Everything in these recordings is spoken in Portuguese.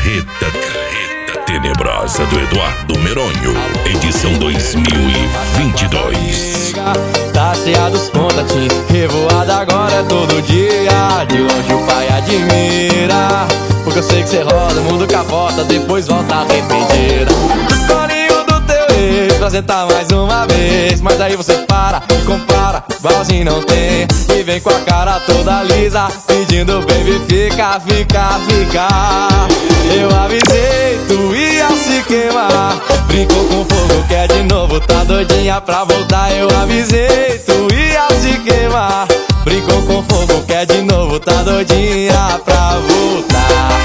Carreta Tenebrosa do Eduardo Meronho, edição 2022. Tá cheia dos contatinhos, revoada agora é todo dia. De longe o pai admira, porque eu sei que cê roda, muda o capota, depois volta arrependida. No colinho do teu ex, pra sentar mais uma vez. Mas aí você para e compara, igualzinho não tem. E vem com a cara toda lisa, pedindo baby, fica, fica, fica. Eu avisei, tu ia se queimar. Brincou com fogo, quer de novo, tá doidinha pra voltar. Eu avisei, tu ia se queimar. Brincou com fogo, quer de novo, tá doidinha pra voltar.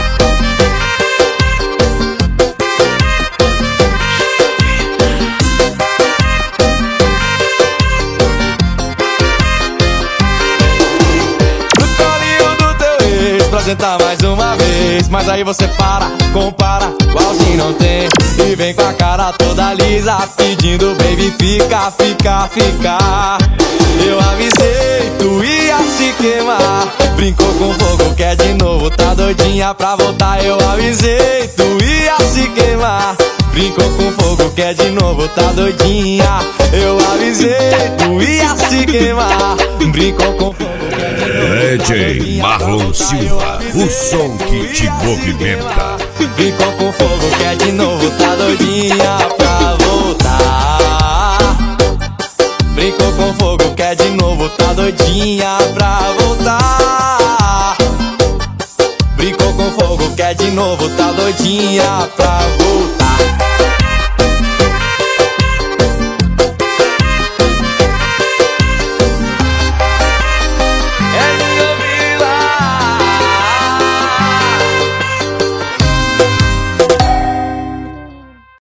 Pra sentar mais uma vez, mas aí você para, compara, igualzinho não tem. E vem com a cara toda lisa, pedindo baby, fica, fica, fica. Eu avisei, tu ia se queimar. Brincou com fogo, quer de novo, tá doidinha pra voltar. Eu avisei, tu ia se queimar. Brincou com fogo, quer de novo, tá doidinha. Eu avisei, tu ia se queimar. Brincou com fogo, quer de novo, DJ Marlon Silva, o som que te movimenta. Brincou com fogo, quer de novo, tá doidinha pra voltar. Brincou com fogo, quer de novo, tá doidinha pra voltar. Brincou com fogo, quer de novo, tá doidinha pra voltar.